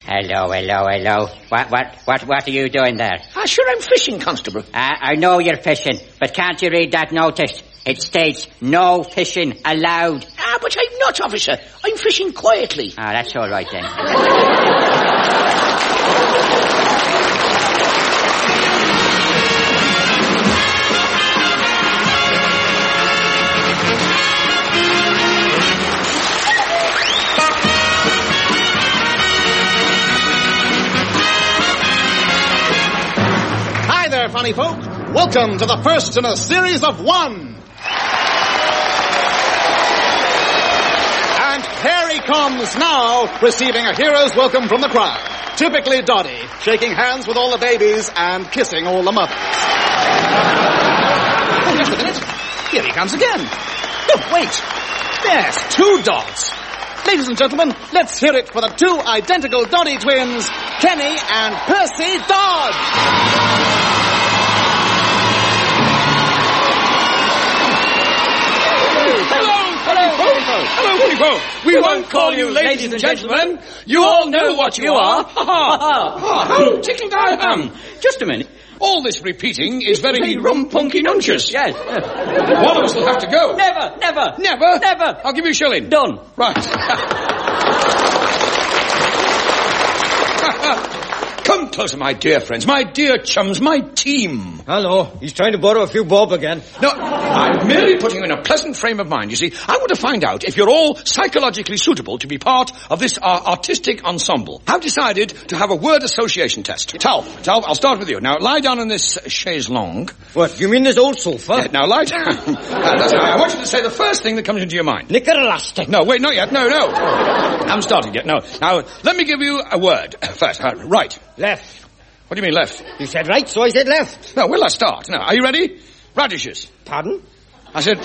Hello. What are you doing there? Sure, I'm fishing, Constable. I know you're fishing, but can't you read that notice? It states, no fishing allowed. But I'm not, officer. I'm fishing quietly. That's all right then. Hi there, funny folk. Welcome to the first in a series of one. And here he comes now, receiving a hero's welcome from the crowd. Typically Doddy, shaking hands with all the babies and kissing all the mothers. Oh, just a minute. Here he comes again. Oh, wait. Yes, two dogs. Ladies and gentlemen, let's hear it for the two identical Doddy twins, Kenny and Percy Dodge. Hello, people. We won't call you ladies and gentlemen. You all know what you are. How tickled I am. Just a minute. All this repeating is very rumpunky-nuncious. Yes. One of us will have to go. Never. Never? I'll give you a shilling. Done. Right. Come closer, my dear friends, my dear chums, my team. Hello. He's trying to borrow a few bob again. No, I'm merely putting you in a pleasant frame of mind, you see. I want to find out if you're all psychologically suitable to be part of this artistic ensemble. I've decided to have a word association test. Talf, I'll start with you. Now, lie down on this chaise longue. What, you mean this old sofa? Now, lie down. That's right. I want you to say the first thing that comes into your mind. Knickerelastic. No, wait, not yet. No. I haven't started yet. No. Now, let me give you a word first. Right. Left. What do you mean, left? You said right, so I said left. No, will I start? Now, are you ready? Radishes. Pardon? I said,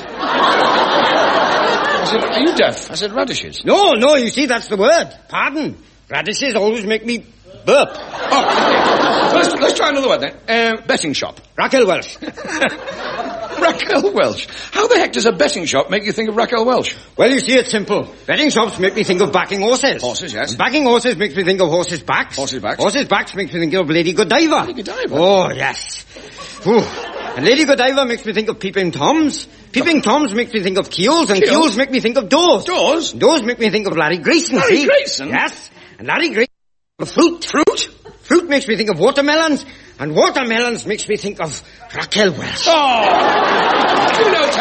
are you deaf? I said radishes. No, you see, that's the word. Pardon. Radishes always make me burp. Oh, let's try another word then. Betting shop. Raquel Welch. Raquel Welch. How the heck does a betting shop make you think of Raquel Welch? Well, you see, it's simple. Betting shops make me think of backing horses. Horses, yes. And backing horses makes me think of horses' backs. Horses' backs. Horses' backs makes me think of Lady Godiva. Lady Godiva? Oh, yes. Whew. And Lady Godiva makes me think of Peeping Toms. Peeping Toms makes me think of keels, and keels make me think of doors. Doors? Doors make me think of Larry Grayson. Larry Grayson? Yes. And Larry Grayson fruit. Fruit? Fruit makes me think of watermelons, and watermelons makes me think of Raquel Welch. Oh! You know,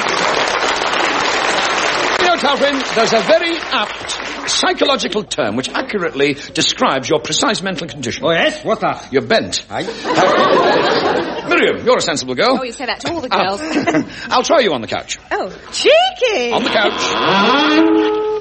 Talbrin, there's a very apt psychological term which accurately describes your precise mental condition. Oh, yes? What's that? You're bent. Aye. Miriam, you're a sensible girl. Oh, you say that to all the girls. I'll try you on the couch. Oh, cheeky! On the couch.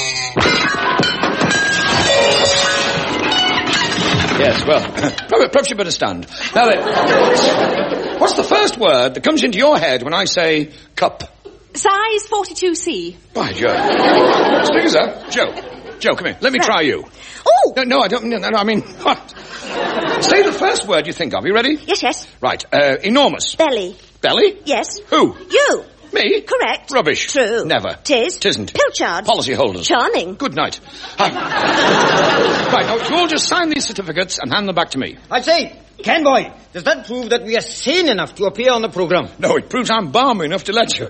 Yes, well, perhaps you better stand. Now then, what's the first word that comes into your head when I say cup? Size 42C. By Joe. Speak as up. Joe, come here. Let me try you. Oh! No, I don't. No, I mean, what? Say the first word you think of. You ready? Yes. Right. Enormous. Belly. Belly? Yes. Who? You. Me? Correct. Rubbish. True. Never. Tis. Tisn't. Pilchard. Policyholders. Charming. Good night. Right, now, you all just sign these certificates and hand them back to me. I say, Ken boy, does that prove that we are sane enough to appear on the programme? No, it proves I'm balmy enough to let you.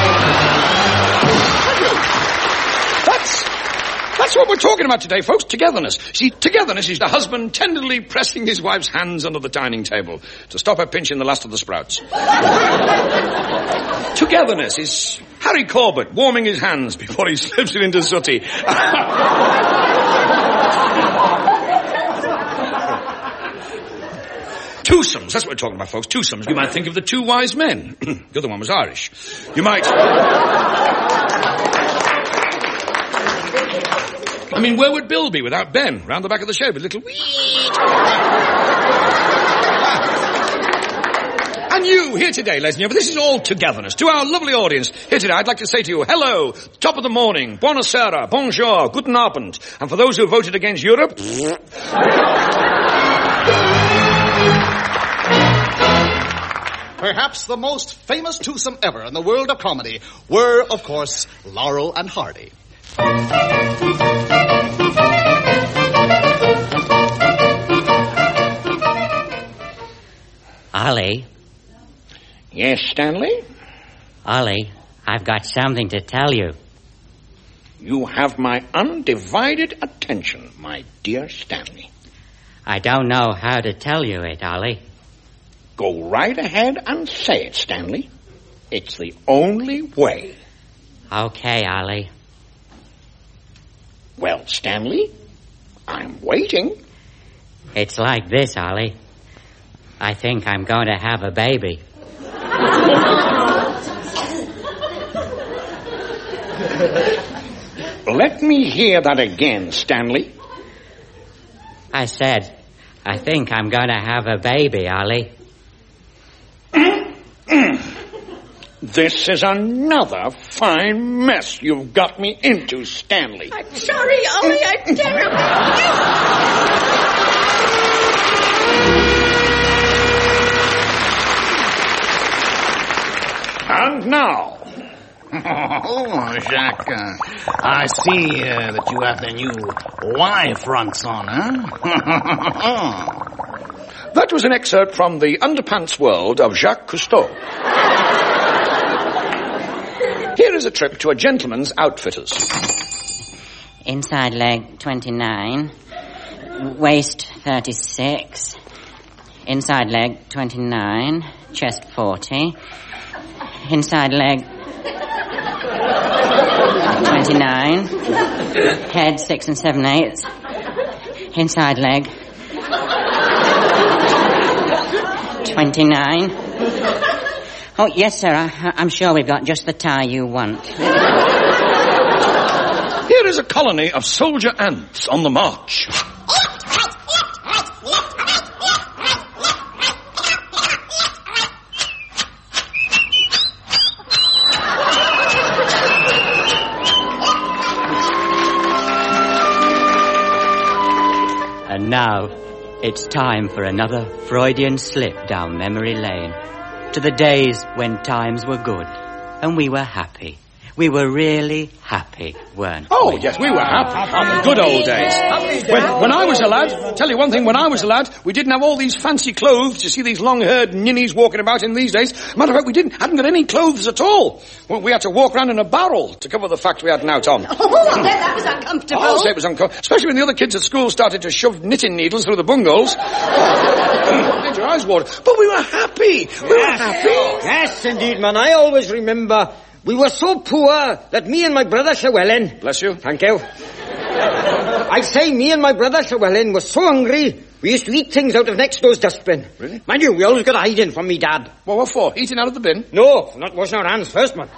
That's what we're talking about today, folks. Togetherness. See, togetherness is the husband tenderly pressing his wife's hands under the dining table to stop her pinching the last of the sprouts. Togetherness is Harry Corbett warming his hands before he slips it into sooty. Twosomes, that's what we're talking about, folks. Twosomes. You might think of the two wise men. The other one was Irish. You might... I mean, where would Bill be without Ben? Round the back of the shed with little weed. And you, here today, ladies and gentlemen, this is all togetherness. To our lovely audience, here today, I'd like to say to you, hello, top of the morning, buonasera, bonjour, guten Abend. And for those who voted against Europe... Perhaps the most famous twosome ever in the world of comedy were, of course, Laurel and Hardy. Ollie. Yes, Stanley? Ollie, I've got something to tell you. You have my undivided attention, my dear Stanley. I don't know how to tell you it, Ollie. Go right ahead and say it, Stanley. It's the only way. Okay, Ollie. Well, Stanley, I'm waiting. It's like this, Ollie. I think I'm going to have a baby. Let me hear that again, Stanley. I said, I think I'm going to have a baby, Ollie. This is another fine mess you've got me into, Stanley. I'm sorry, Ollie. I'm terrible. And now... Oh, Jacques, I see that you have the new Y fronts on, huh? That was an excerpt from The Underpants World of Jacques Cousteau. Here is a trip to a gentleman's outfitters. Inside leg 29. Waist 36. Inside leg 29. Chest 40. Inside leg 29. Head 6 7/8. Inside leg 29. Oh, yes, sir. I'm sure we've got just the tie you want. Here is a colony of soldier ants on the march. And now, it's time for another Freudian slip down memory lane to the days when times were good and we were happy. We were really happy, weren't we? Oh, yes, we were happy on the good old days. When I was a lad, tell you one thing, when I was a lad, we didn't have all these fancy clothes. You see these long-haired ninnies walking about in these days. Matter of fact, we hadn't got any clothes at all. We had to walk around in a barrel to cover the fact we had now, Tom. Oh, I bet that was uncomfortable. I'll say it was uncomfortable, especially when the other kids at school started to shove knitting needles through the bungholes. Made your eyes water. But we were happy. We were happy. Yes, indeed, man. I always remember we were so poor that me and my brother Llewellyn... Bless you. Thank you. I say me and my brother Llewellyn were so hungry, we used to eat things out of next door's dustbin. Really? Mind you, we always got a hiding from me dad. Well, what for? Eating out of the bin? No, not washing our hands first, man.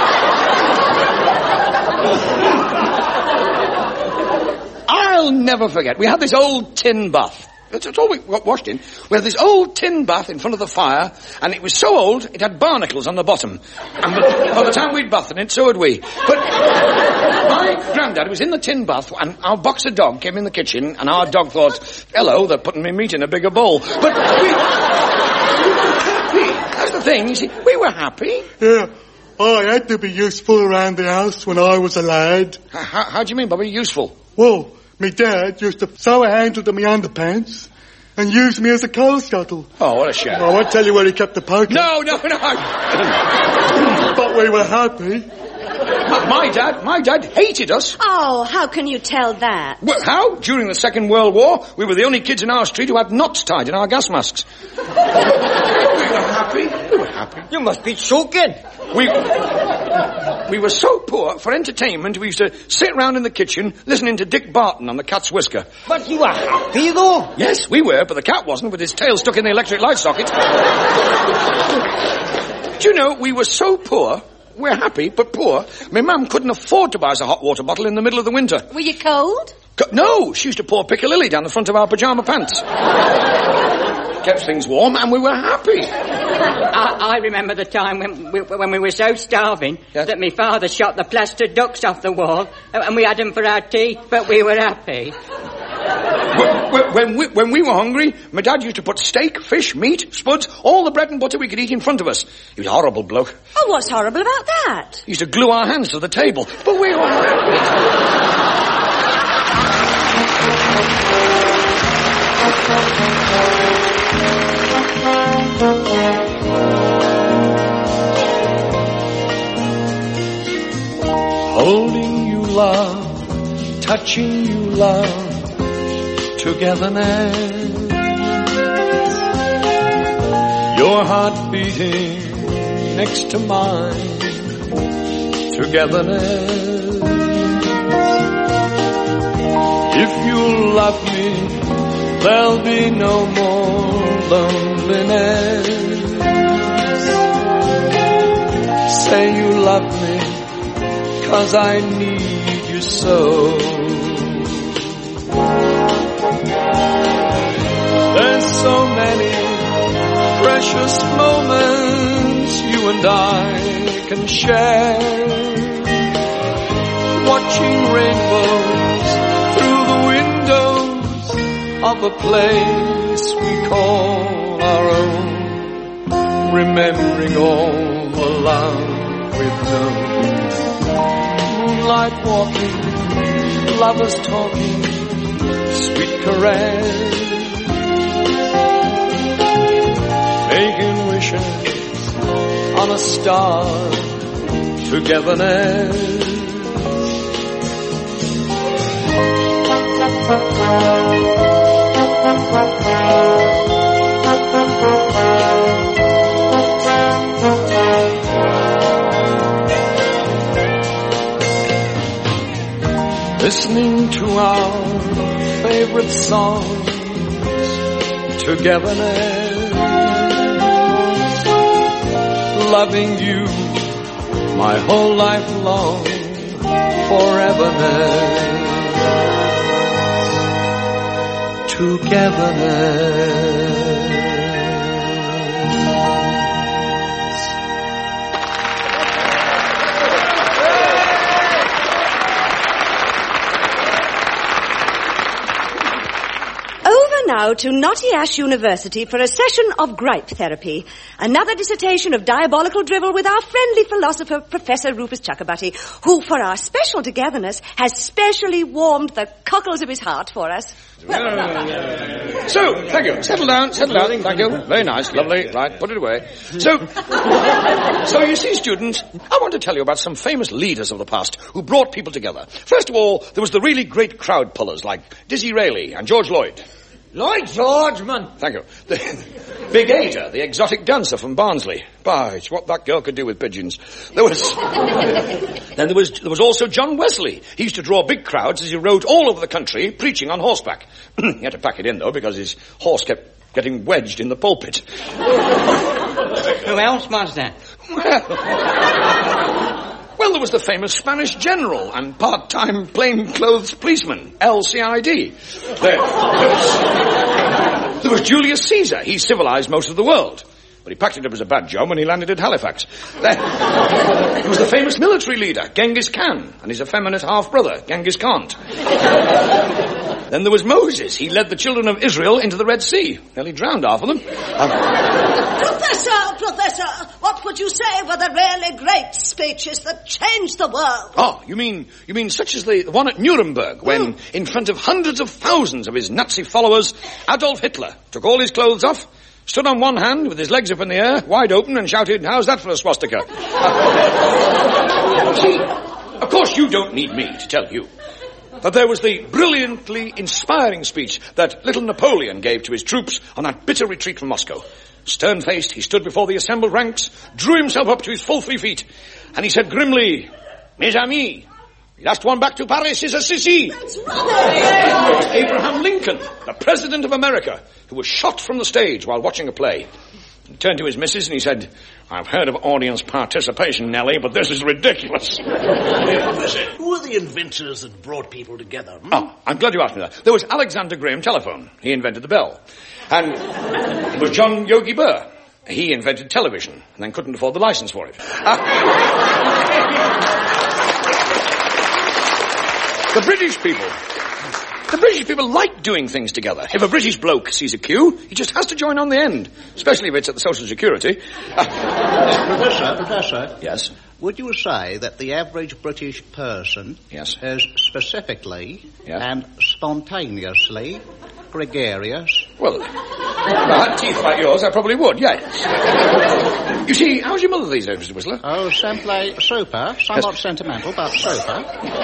I'll never forget. We had this old tin bath. That's all we got washed in. We had this old tin bath in front of the fire, and it was so old, it had barnacles on the bottom. And by the time we'd bathed in it, so had we. But my granddad was in the tin bath, and our boxer dog came in the kitchen, and our dog thought, hello, they're putting me meat in a bigger bowl. But we were happy. That's the thing, you see. We were happy. Yeah, I had to be useful around the house when I was a lad. How do you mean, Bobby, useful? Well, me dad used to sew a handle to me underpants and use me as a coal scuttle. Oh, what a shame. I won't tell you where he kept the poker. No. But we were happy. My dad hated us. Oh, how can you tell that? Well, how? During the Second World War, we were the only kids in our street who had knots tied in our gas masks. We were happy. We were happy. You must be choking. We were so poor, for entertainment, we used to sit round in the kitchen listening to Dick Barton on the Cat's Whisker. But you were happy, though. Yes, we were, but the cat wasn't, with his tail stuck in the electric light socket. Do you know, we were so poor, we're happy, but poor, my mum couldn't afford to buy us a hot water bottle in the middle of the winter. Were you cold? No, she used to pour piccalilli down the front of our pyjama pants. Kept things warm, and we were happy. I remember the time when we were so starving that my father shot the plaster ducks off the wall, and we had them for our tea, but we were happy. When we were hungry, my dad used to put steak, fish, meat, spuds, all the bread and butter we could eat in front of us. He was a horrible bloke. Oh, what's horrible about that? He used to glue our hands to the table, but we were happy. love, touching you, love, togetherness. Your heart beating next to mine, togetherness. If you love me, there'll be no more loneliness. Say you love me, 'cause I need you so. There's so many precious moments you and I can share, watching rainbows through the windows of a place we call our own, remembering all the love we've known. Moonlight walking, lovers talking, sweet caress, making wishes on a star, togetherness. Listening to our favorite songs, togetherness. Loving you my whole life long, foreverness. Togetherness. Now to Knotty Ash University for a session of gripe therapy. Another dissertation of diabolical drivel with our friendly philosopher, Professor Rufus Chuckabutty, who, for our special togetherness, has specially warmed the cockles of his heart for us. So, thank you. Settle down. Thank you. Very nice, lovely. Right, put it away. So you see, students, I want to tell you about some famous leaders of the past who brought people together. First of all, there was the really great crowd pullers like Dizzy Rayleigh and George Lloyd. Lloyd George, man. Thank you. Big Ada, the exotic dancer from Barnsley. By, it's what that girl could do with pigeons. There was also John Wesley. He used to draw big crowds as he rode all over the country preaching on horseback. He had to pack it in, though, because his horse kept getting wedged in the pulpit. Who else, Master? Well, there was the famous Spanish general and part-time plainclothes policeman, LCID. There was Julius Caesar. He civilized most of the world. But he packed it up as a bad job when he landed at Halifax. There was the famous military leader, Genghis Khan, and his effeminate half-brother, Genghis Khan. Then there was Moses. He led the children of Israel into the Red Sea. Nearly drowned half of them. Professor, what would you say were the really great speeches that changed the world? Oh, you mean such as the one at Nuremberg, when, in front of hundreds of thousands of his Nazi followers, Adolf Hitler took all his clothes off, stood on one hand with his legs up in the air, wide open, and shouted, "How's that for a swastika?" See, of course you don't need me to tell you. But there was the brilliantly inspiring speech that little Napoleon gave to his troops on that bitter retreat from Moscow. Stern-faced, he stood before the assembled ranks, drew himself up to his full 3 feet, and he said grimly, "Mes amis, the last one back to Paris is a sissy." That's right. It was Abraham Lincoln, the President of America, who was shot from the stage while watching a play. He turned to his missus and he said, "I've heard of audience participation, Nellie, but this is ridiculous." Who are the inventors that brought people together? Oh, I'm glad you asked me that. There was Alexander Graham Telephone. He invented the bell. And there was John Yogi Berra. He invented television and then couldn't afford the license for it. The British people like doing things together. If a British bloke sees a queue, he just has to join on the end, especially if it's at the Social Security. Professor. Yes? Would you say that the average British person Yes. is specifically Yes. and spontaneously gregarious Well, if I had teeth like yours, I probably would, yes. You see, how's your mother these days, Mr. Whistler? Oh, simply super. Somewhat sentimental, but super.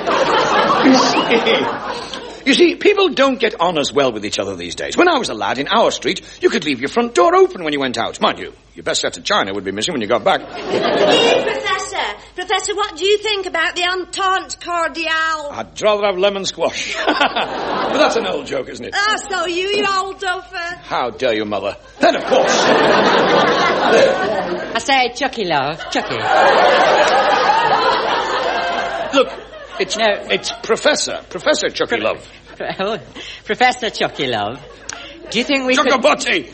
You see, people don't get on as well with each other these days. When I was a lad in our street, you could leave your front door open when you went out. Mind you, your best set of china would be missing when you got back. Here, Professor. Professor, what do you think about the Entente Cordiale? I'd rather have lemon squash. But that's an old joke, isn't it? Ah, so you old duffer. How dare you, Mother? Then, of course. I say, Chucky, love. Chucky. Look, it's Professor Chucky Love. Professor Chucky Love. Do you think we could... Chuck-a-butty!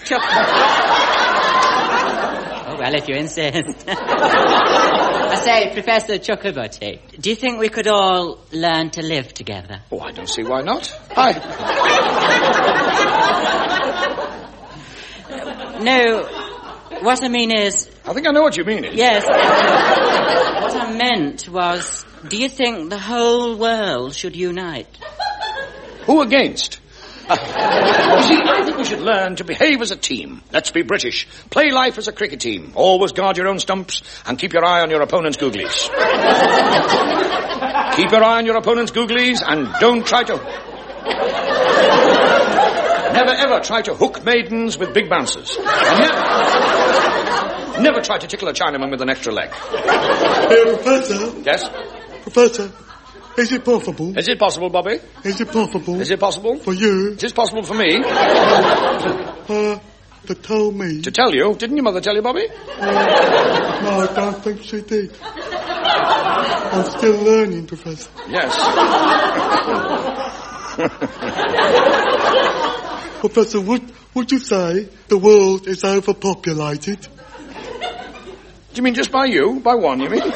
Oh, well, if you insist. I say, Professor Chuckabutty, do you think we could all learn to live together? Oh, I don't see why not. No, what I mean is... I think I know what you mean. Yes. What I meant was, do you think the whole world should unite? Who against? You see, I think we should learn to behave as a team. Let's be British. Play life as a cricket team. Always guard your own stumps and keep your eye on your opponent's googlies. Keep your eye on your opponent's googlies and don't try to... Never ever try to hook maidens with big bouncers. And never try to tickle a Chinaman with an extra leg. Professor? Yes? Professor, is it possible? Is it possible, Bobby? Is it possible? Is it possible? For you? It is possible for me. To tell me? To tell you? Didn't your mother tell you, Bobby? No, I don't think she did. I'm still learning, Professor. Yes. Professor, would you say the world is overpopulated? Do you mean just by you? By one, you mean?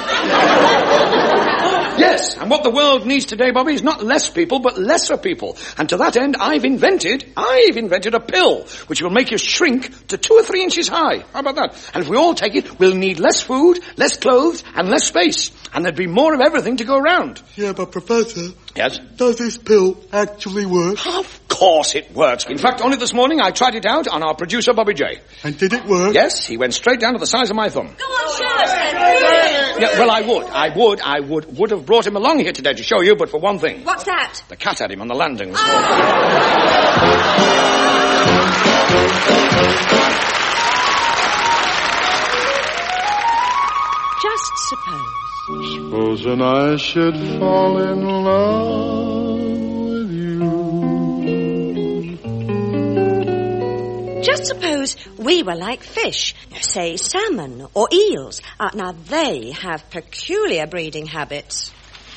Yes, and what the world needs today, Bobby, is not less people, but lesser people. And to that end, I've invented a pill which will make you shrink to 2 or 3 inches high. How about that? And if we all take it, we'll need less food, less clothes, and less space. And there'd be more of everything to go around. Yeah, but Professor... Yes? Does this pill actually work? Of course it works. In fact, only this morning I tried it out on our producer, Bobby J. And did it work? Yes, he went straight down to the size of my thumb. Go on, show us then. Yeah, well, I would have brought him along here today to show you, but for one thing. What's that? The cat had him on the landing this morning. Just suppose. Supposing I should fall in love with you. Just suppose we were like fish, say salmon or eels. Now, they have peculiar breeding habits.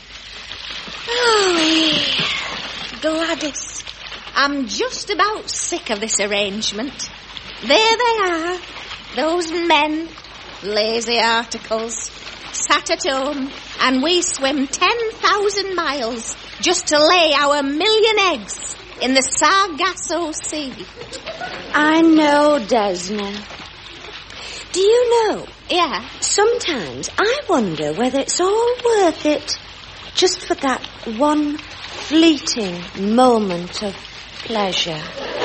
Oh, Gladys, I'm just about sick of this arrangement. There they are, those men, lazy articles, sat at home, and we swim 10,000 miles just to lay our 1,000,000 eggs in the Sargasso Sea. I know, Desna. Do you know? Yeah. Sometimes I wonder whether it's all worth it just for that one fleeting moment of pleasure.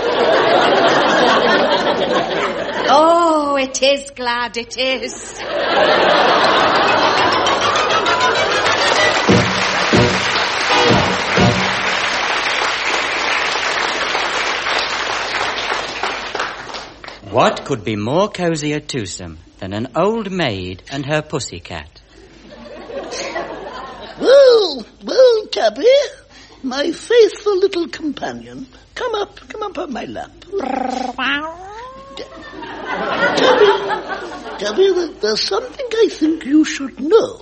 Oh, it is, Glad, it is. What could be more cosy a twosome than an old maid and her pussycat? Well, Tabby, my faithful little companion, come up on my lap. Tabby, there's something I think you should know.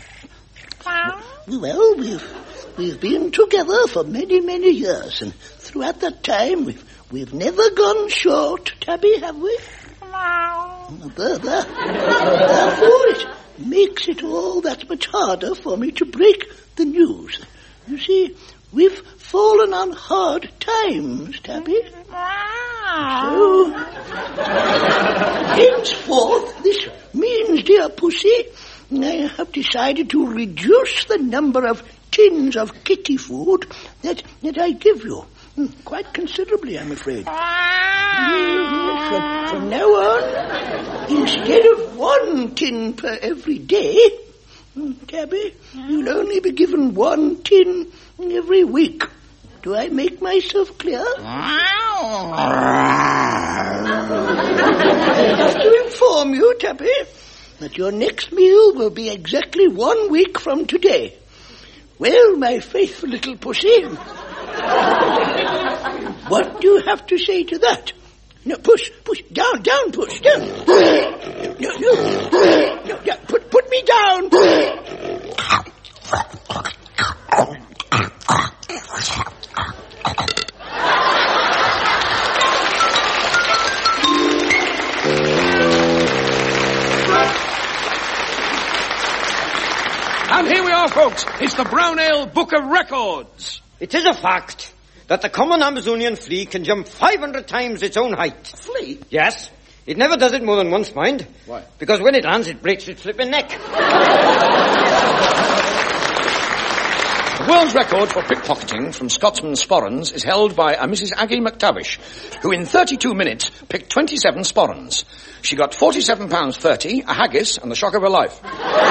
Well, we've been together for many, many years, and throughout that time we've never gone short, Tabby, have we? Therefore, it makes it all that much harder for me to break the news. You see, we've fallen on hard times, Tabby. So, henceforth, this means, dear Pussy, I have decided to reduce the number of tins of kitty food that I give you. Quite considerably, I'm afraid. From now on, instead of 1 tin per every day, Tabby, you'll only be given 1 tin every week. Do I make myself clear? I have to inform you, Tabby, that your next meal will be exactly 1 week from today. Well, my faithful little pussy, what do you have to say to that? No, push, down, push, down. No, put me down. And here we are, folks. It's the Brown Ale Book of Records. It is a fact that the common Amazonian flea can jump 500 times its own height. Flea? Yes. It never does it more than once, mind. Why? Because when it lands, it breaks its flipping neck. The world's record for pickpocketing from Scotsman sporrans is held by a Mrs. Aggie McTavish, who in 32 minutes picked 27 sporrans. She got £47.30, a haggis, and the shock of her life.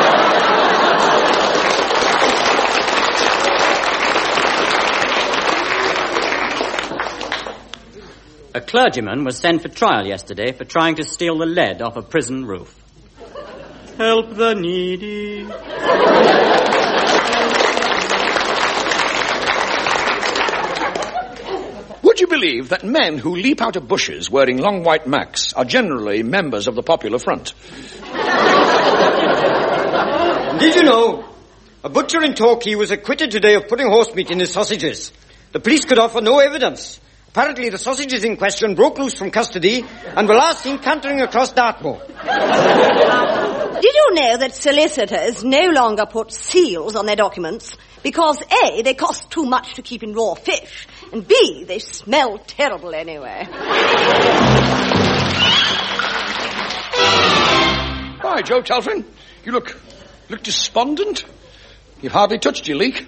A clergyman was sent for trial yesterday for trying to steal the lead off a prison roof. Help the needy. Would you believe that men who leap out of bushes wearing long white macks are generally members of the Popular Front? Did you know? A butcher in Torquay was acquitted today of putting horse meat in his sausages. The police could offer no evidence. Apparently the sausages in question broke loose from custody and were last seen cantering across Dartmoor. Did you know that solicitors no longer put seals on their documents because A, they cost too much to keep in raw fish, and B, they smell terrible anyway? Hi, Joe Telfrin. You look despondent. You've hardly touched your leak.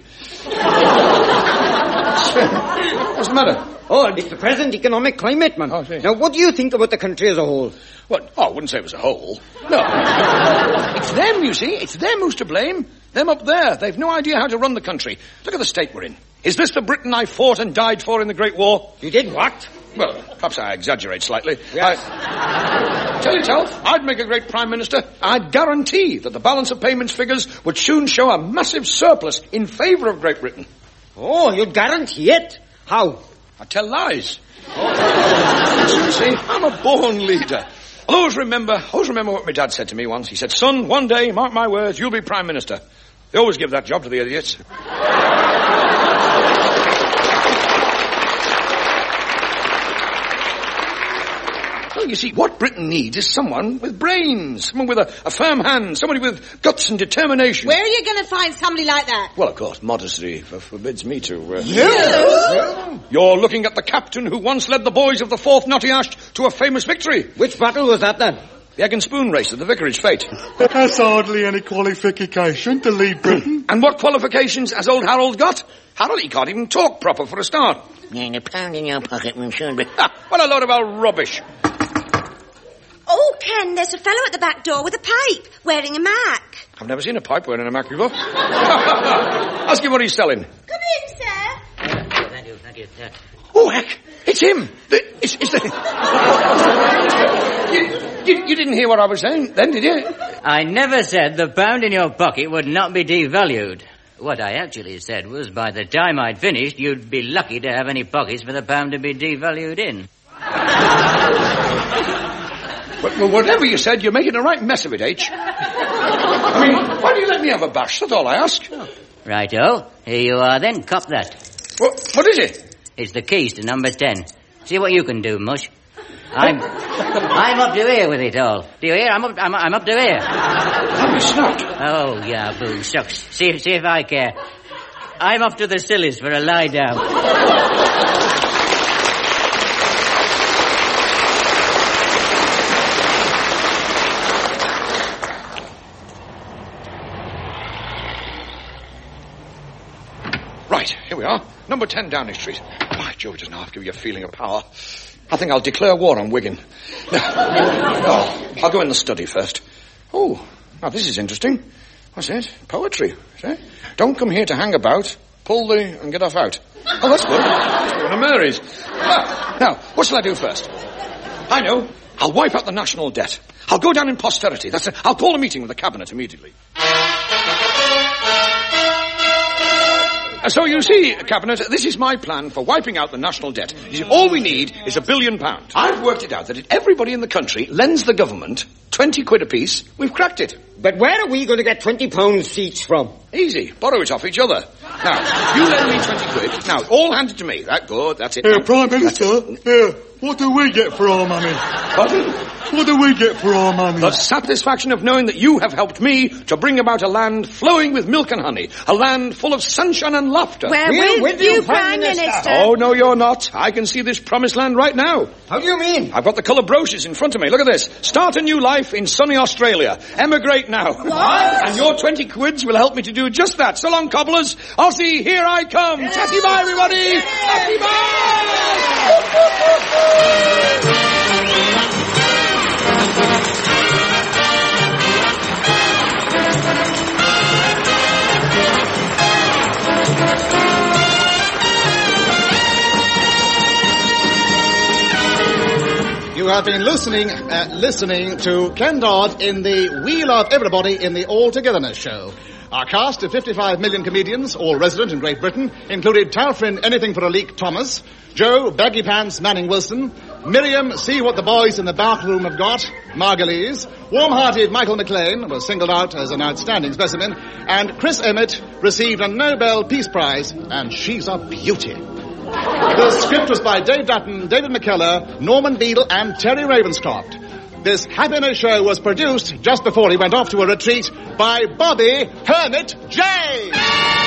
What's the matter? Oh, it's the present economic climate, man. Oh, now, what do you think about the country as a whole? What? Oh, I wouldn't say it was a whole. No. It's them, you see. It's them who's to blame. Them up there. They've no idea how to run the country. Look at the state we're in. Is this the Britain I fought and died for in the Great War? You did what? Well, perhaps I exaggerate slightly. Yes. Tell you, Telf, I'd make a great Prime Minister. I'd guarantee that the balance of payments figures would soon show a massive surplus in favour of Great Britain. Oh, you'd guarantee it? How? I tell lies. You see, I'm a born leader. I'll always remember what my dad said to me once. He said, son, one day, mark my words, you'll be Prime Minister. They always give that job to the idiots. Well, you see, what Britain needs is someone with brains, someone with a firm hand, somebody with guts and determination. Where are you going to find somebody like that? Well, of course, modesty forbids me to... Yeah. You're looking at the captain who once led the boys of the 4th Nottingham to a famous victory. Which battle was that, then? The Egg and Spoon race at the Vicarage Fete. That's hardly any qualification to lead Britain. And what qualifications has old Harold got? Harold, he can't even talk proper for a start. And a pound in your pocket, monsieur. What a load of rubbish. Oh, Ken, there's a fellow at the back door with a pipe, wearing a mac. I've never seen a pipe wearing a mac before. Ask him what he's selling. Come in, sir. Thank you. Oh, heck, it's him. It's the... you didn't hear what I was saying then, did you? I never said the pound in your pocket would not be devalued. What I actually said was by the time I'd finished, you'd be lucky to have any pockets for the pound to be devalued in. Well, whatever you said, you're making a right mess of it, H. I mean, why do you let me have a bash? That's all I ask. Righto. Here you are then. Cop that. What is it? It's the keys to number 10. See what you can do, Mush. I'm up to here with it all. Do you hear? I'm up to here. Oh, yeah, boo, shucks. See if I care. I'm off to the sillies for a lie down. Right, here we are. Number 10 Downing Street. By George, doesn't half give you a feeling of power. I think I'll declare war on Wigan. I'll go in the study first. Oh, now this is interesting. What's it? Poetry. See? Don't come here to hang about. Pull the and get off out. Oh, that's good. That's one of Mary's. Now, what shall I do first? I know. I'll wipe out the national debt. I'll go down in posterity. That's it. I'll call a meeting with the cabinet immediately. So you see, Cabinet, this is my plan for wiping out the national debt. You see, all we need is £1 billion. I've worked it out that if everybody in the country lends the government 20 quid apiece, we've cracked it. But where are we going to get £20 each from? Easy. Borrow it off each other. Now, you lend me 20 quid. Now, all hand it to me. That's good. That's it. Prime Minister, what do we get for our money? Pardon? What do we get for our money? The satisfaction of knowing that you have helped me to bring about a land flowing with milk and honey. A land full of sunshine and laughter. We're with you, Prime Minister. Oh, no, you're not. I can see this promised land right now. How do you mean? I've got the colour brochures in front of me. Look at this. Start a new life in sunny Australia. Emigrate now. What? And your 20 quids will help me to do just that. So long, cobblers. Aussie, here I come. Tatty bye, everybody. Tatty bye. You have been listening to Ken Dodd in the Wheel of Everybody in the All-Togetherness show. Our cast of 55 million comedians, all resident in Great Britain, included Talfrin Anything for a Leak Thomas, Joe Baggy Pants Manning Wilson, Miriam See What the Boys in the Bathroom Have Got, Margulies, warm-hearted Michael McLean was singled out as an outstanding specimen, and Chris Emmett received a Nobel Peace Prize, and she's a beauty. The script was by Dave Dutton, David McKellar, Norman Beadle and Terry Ravenscroft. This happiness show was produced just before he went off to a retreat by Bobby Hermit J.